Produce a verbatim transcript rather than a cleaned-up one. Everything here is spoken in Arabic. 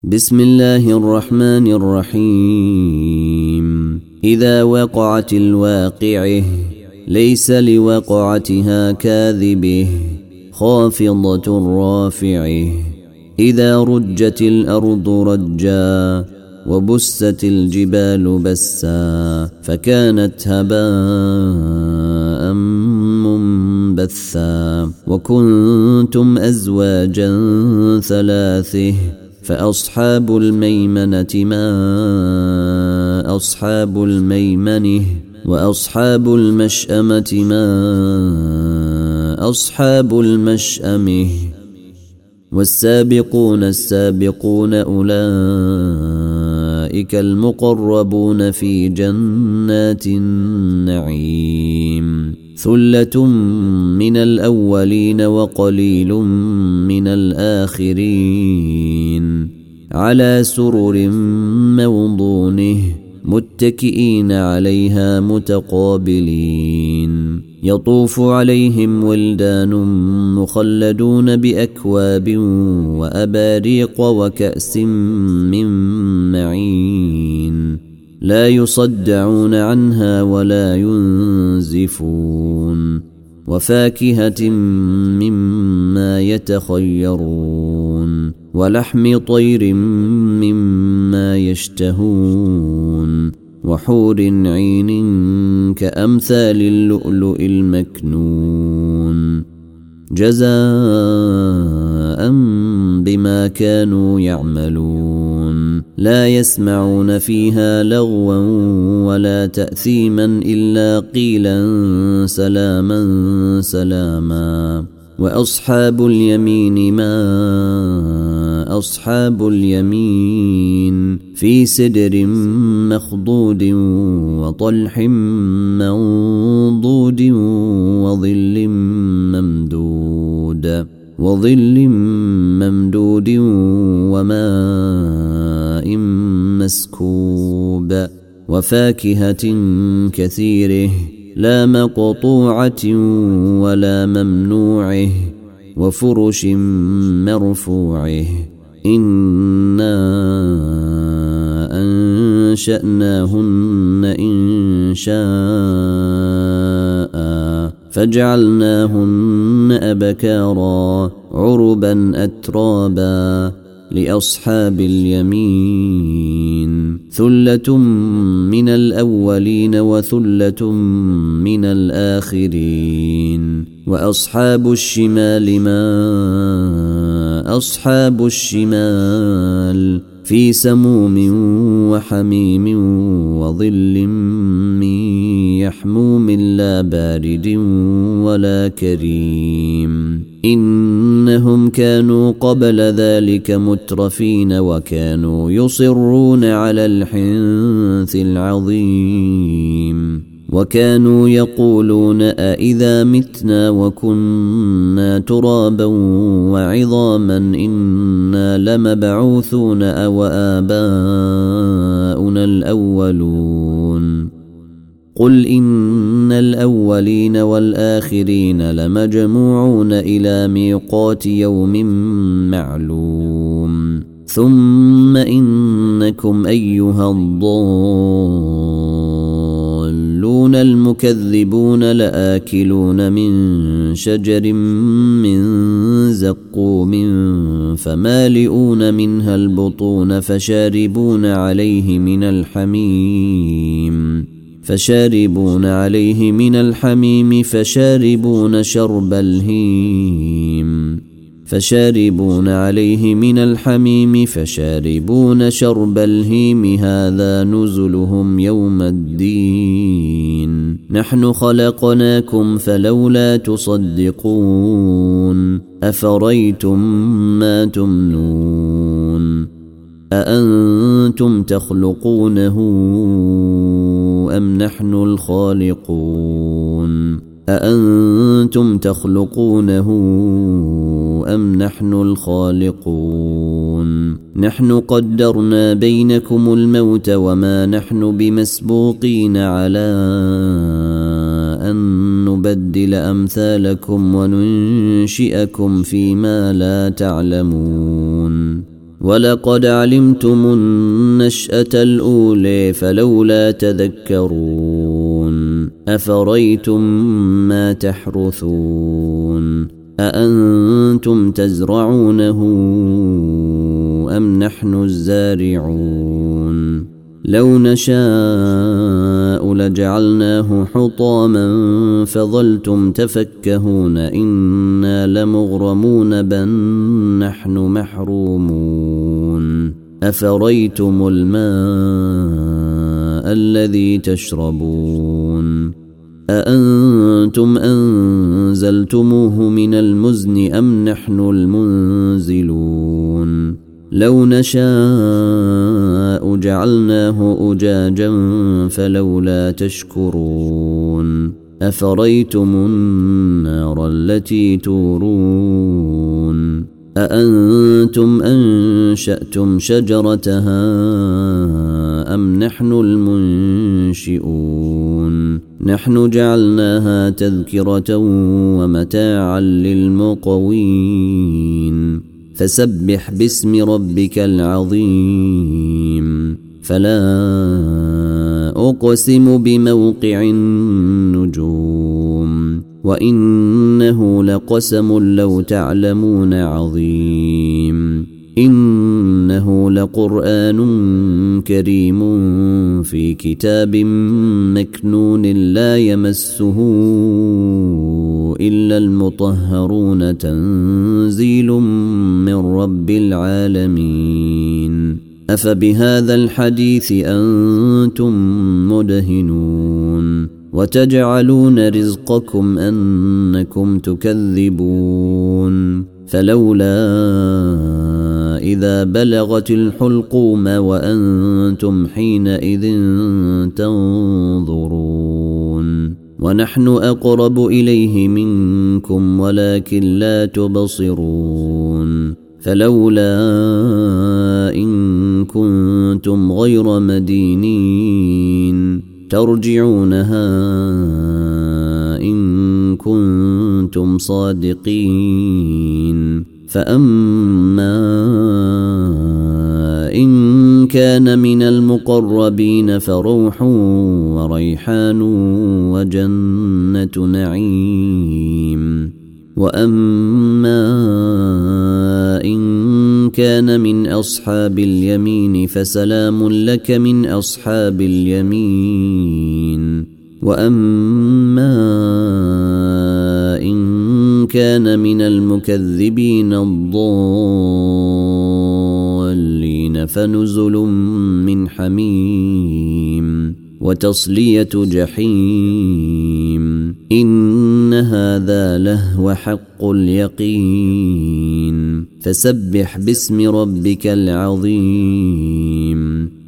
بسم الله الرحمن الرحيم. إذا وقعت الواقعة ليس لوقعتها كاذبة خافضة رافعة. إذا رجت الأرض رجا وبست الجبال بسا فكانت هباء منبثا وكنتم أزواجا ثلاثة فأصحاب الميمنة ما أصحاب الميمنة وأصحاب المشأمة ما أصحاب المشأمة والسابقون السابقون أولئك المقربون في جنات النعيم. ثلة من الأولين وقليل من الآخرين على سرر موضونه متكئين عليها متقابلين. يطوف عليهم ولدان مخلدون بأكواب وأباريق وكأس من معين لا يصدعون عنها ولا ينزفون. وفاكهة مما يتخيرون ولحم طير مما يشتهون وحور عين كأمثال اللؤلؤ المكنون جزاء بما كانوا يعملون. لا يسمعون فيها لغوا ولا تأثيما إلا قيلا سلاما سلاما. وأصحاب اليمين ما أصحاب اليمين في سدر مخضود وطلح منضود وظل ممدود وظل ممدود وماء مسكوب وفاكهة كثيره لا مقطوعة ولا ممنوعه وفرش مرفوعه. إنا أنشأناهن إن شاء فجعلناهن أبكارا عربا أترابا لأصحاب اليمين. ثلة من الأولين وثلة من الآخرين. وأصحاب الشمال ما أصحاب الشمال في سموم وحميم وظل من يحموم لا بارد ولا كريم. إنهم كانوا قبل ذلك مترفين وكانوا يصرون على الحنث العظيم وكانوا يقولون أإذا متنا وكنا ترابا وعظاما إنا لمبعوثون أو آباؤنا الأولون. قل إن الأولين والآخرين لمجموعون إلى ميقات يوم معلوم. ثم إنكم أيها الضالون المكذبون لآكلون من شجر من زقوم فمالئون منها البطون فشاربون عليه من الحميم فشاربون عليه من الحميم فشاربون شرب الهيم فشاربون عليه من الحميم فشاربون شرب الهيم هذا نزلهم يوم الدين. نحن خلقناكم فلولا تصدقون. أفريتم ما تمنون أأنتم تخلقونه أم نحن الخالقون أأنتم تخلقونه أم نحن الخالقون. نحن قدرنا بينكم الموت وما نحن بمسبوقين على أن نبدل أمثالكم وننشئكم فيما لا تعلمون. ولقد علمتم النشأة الأولى فلولا تذكرون أفريتم ما تحرثون أأنتم تزرعونه أم نحن الزارعون لو نشاء لجعلناه حطاما فظلتم تفكهون إنا لمغرمون بل نحن محرومون أفريتم الماء الذي تشربون أأنتم أنزلتموه من المزن أم نحن المنزلون لو نشاء جعلناه أجاجا فلولا تشكرون أفريتم النار التي تورون أأنتم أنشأتم شجرتها أم نحن المنشئون نحن جعلناها تذكرة ومتاعا للمقوين فسبح باسم ربك العظيم فلا أقسم بموقع النجوم وإنه لقسم لو تعلمون عظيم إنه لقرآن كريم في كتاب مكنون لا يمسه إلا المطهرون تنزيل من رب العالمين أفبهذا الحديث أنتم مدهنون وتجعلون رزقكم أنكم تكذبون فلولا إذا بلغت الحلقوم وأنتم حينئذ تنظرون ونحن أقرب إليه منكم ولكن لا تبصرون فلولا إن كنتم غير مدينين ترجعونها إن كنتم صادقين فأما إن كان من المقربين فروح وريحان وجنة نعيم وأما إن كان من أصحاب اليمين فسلام لك من أصحاب اليمين وأما إن كان من المكذبين الضالين فنزل من حميم وتصلية جحيم إن هذا لهو حق اليقين فسبح باسم ربك العظيم